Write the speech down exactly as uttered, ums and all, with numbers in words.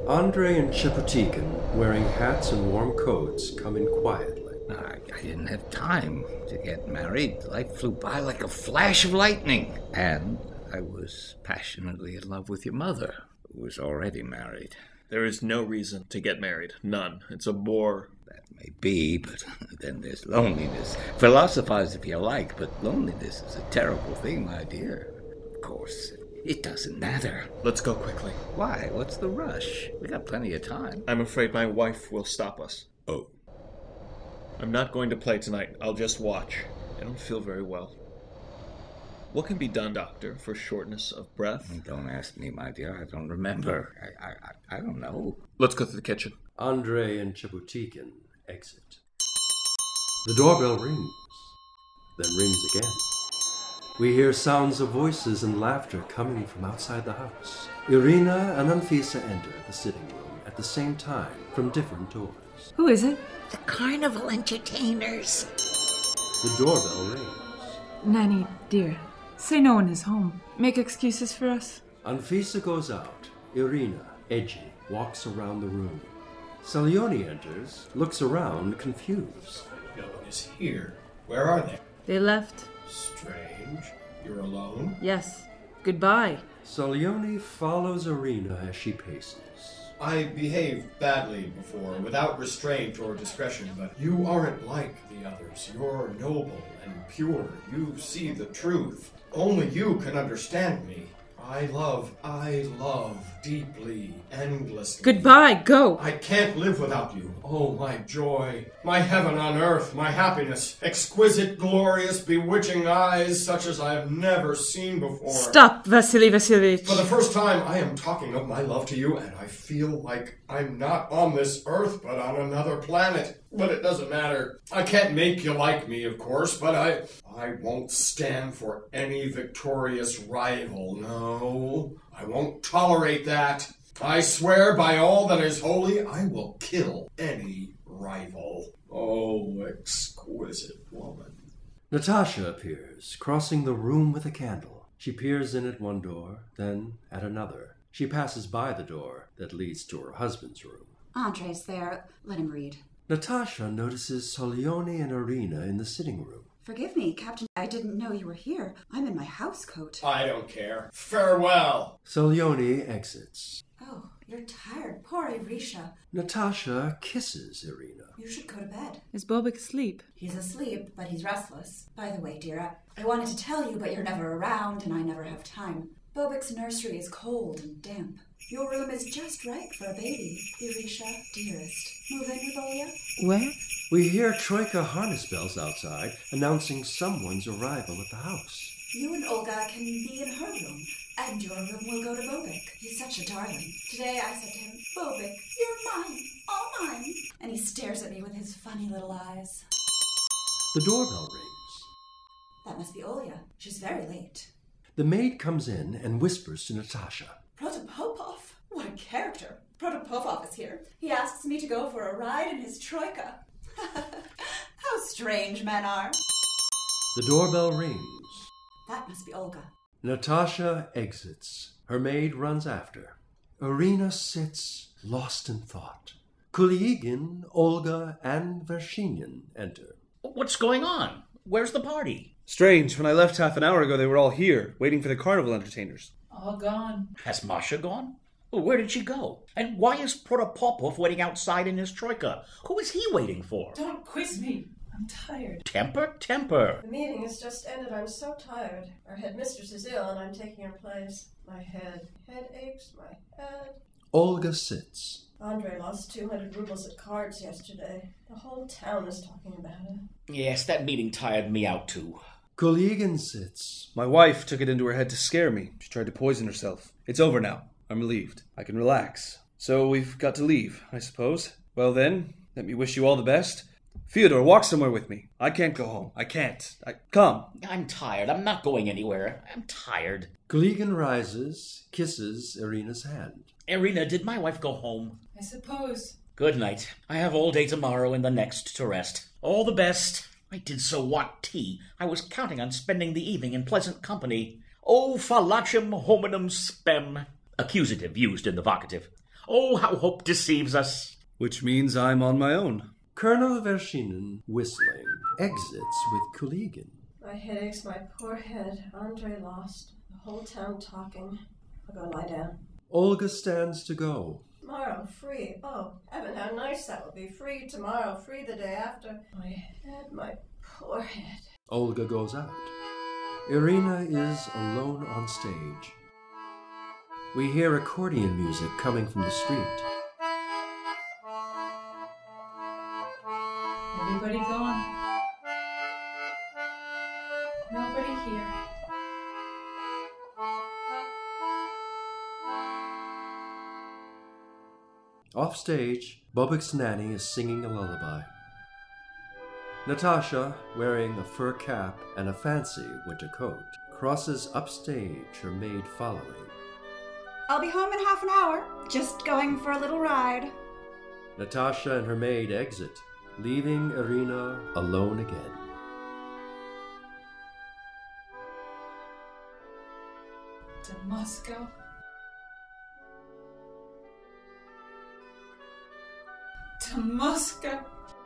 Andrei and Chaputikin, wearing hats and warm coats, come in quietly. I, I didn't have time to get married. Life flew by like a flash of lightning. And I was passionately in love with your mother, who was already married. There is no reason to get married. None. It's a bore. That may be, but then there's loneliness. Philosophize if you like, but loneliness is a terrible thing, my dear. Of course, it doesn't matter. Let's go quickly. Why? What's the rush? We got plenty of time. I'm afraid my wife will stop us. Oh. I'm not going to play tonight. I'll just watch. I don't feel very well. What can be done, Doctor, for shortness of breath? Don't ask me, my dear. I don't remember. I I, I don't know. Let's go to the kitchen. Andrei and Chaputikin exit. The doorbell rings, then rings again. We hear sounds of voices and laughter coming from outside the house. Irina and Anfisa enter the sitting room at the same time from different doors. Who is it? The carnival entertainers. The doorbell rings. Nanny, dear, say no one is home. Make excuses for us. Anfisa goes out. Irina, edgy, walks around the room. Salioni enters, looks around, confused. No one is here. Where are they? They left. Strange. You're alone? Yes. Goodbye. Salioni follows Irina as she paces. I behaved badly before, without restraint or discretion, but you aren't like the others. You're noble and pure. You see the truth. Only you can understand me. I love, I love deeply, endlessly. Goodbye, go! I can't live without you. Oh, my joy, my heaven on earth, my happiness, exquisite, glorious, bewitching eyes such as I have never seen before. Stop, Vasily Vasilyevich. For the first time, I am talking of my love to you, and I feel like I'm not on this earth, but on another planet. But it doesn't matter. I can't make you like me, of course, but I... I won't stand for any victorious rival, no. I won't tolerate that. I swear by all that is holy, I will kill any rival. Oh, exquisite woman. Natasha appears, crossing the room with a candle. She peers in at one door, then at another. She passes by the door that leads to her husband's room. Andrei's there. Let him read. Natasha notices Solioni and Irina in the sitting room. Forgive me, Captain. I didn't know you were here. I'm in my house coat. I don't care. Farewell. Solioni exits. Oh, you're tired. Poor Irisha. Natasha kisses Irina. You should go to bed. Is Bobik asleep? He's asleep, but he's restless. By the way, dear, I, I wanted to tell you, but you're never around, and I never have time. Bobik's nursery is cold and damp. Your room is just right for a baby. Irisha, dearest. Move in with Olya? Where? We hear Troika harness bells outside, announcing someone's arrival at the house. You and Olga can be in her room, and your room will go to Bobik. He's such a darling. Today I said to him, Bobik, you're mine, all mine. And he stares at me with his funny little eyes. The doorbell rings. That must be Olya. She's very late. The maid comes in and whispers to Natasha. Protopopov? What a character. Protopopov is here. He asks me to go for a ride in his troika. How strange men are. The doorbell rings. That must be Olga. Natasha exits. Her maid runs after. Irina sits, lost in thought. Kuliigin, Olga, and Vershinin enter. What's going on? Where's the party? Strange. When I left half an hour ago, they were all here, waiting for the carnival entertainers. All gone. Has Masha gone? Where did she go? And why is Protopopov waiting outside in his troika? Who is he waiting for? Don't quiz me. I'm tired. Temper, temper. The meeting has just ended. I'm so tired. Our headmistress is ill, and I'm taking her place. My head. Head aches, my head. Olga sits. Andrei lost two hundred rubles at cards yesterday. The whole town is talking about it. Yes, that meeting tired me out too. Kuliigin sits. My wife took it into her head to scare me. She tried to poison herself. It's over now. I'm relieved. I can relax. So we've got to leave, I suppose. Well then, let me wish you all the best. Fyodor, walk somewhere with me. I can't go home. I can't. I Come. I'm tired. I'm not going anywhere. I'm tired. Kuliigin rises, kisses Irina's hand. Irina, did my wife go home? I suppose. Good night. I have all day tomorrow and the next to rest. All the best. I did so want tea. I was counting on spending the evening in pleasant company. O fallacium hominum spem. Accusative used in the vocative. Oh, how hope deceives us. Which means I'm on my own. Colonel Vershinin, whistling, exits with Kuligin. My head aches, my poor head. Andre lost. The whole town talking. I'll go lie down. Olga stands to go. Tomorrow, free. Oh, heaven, how nice that would be. Free tomorrow, free the day after. My head, my poor head. Olga goes out. Irina is alone on stage. We hear accordion music coming from the street. Everybody gone. Nobody here. Off stage, Bobek's nanny is singing a lullaby. Natasha, wearing a fur cap and a fancy winter coat, crosses upstage, her maid following. I'll be home in half an hour. Just going for a little ride. Natasha and her maid exit, leaving Irina alone again. To Moscow. To Moscow.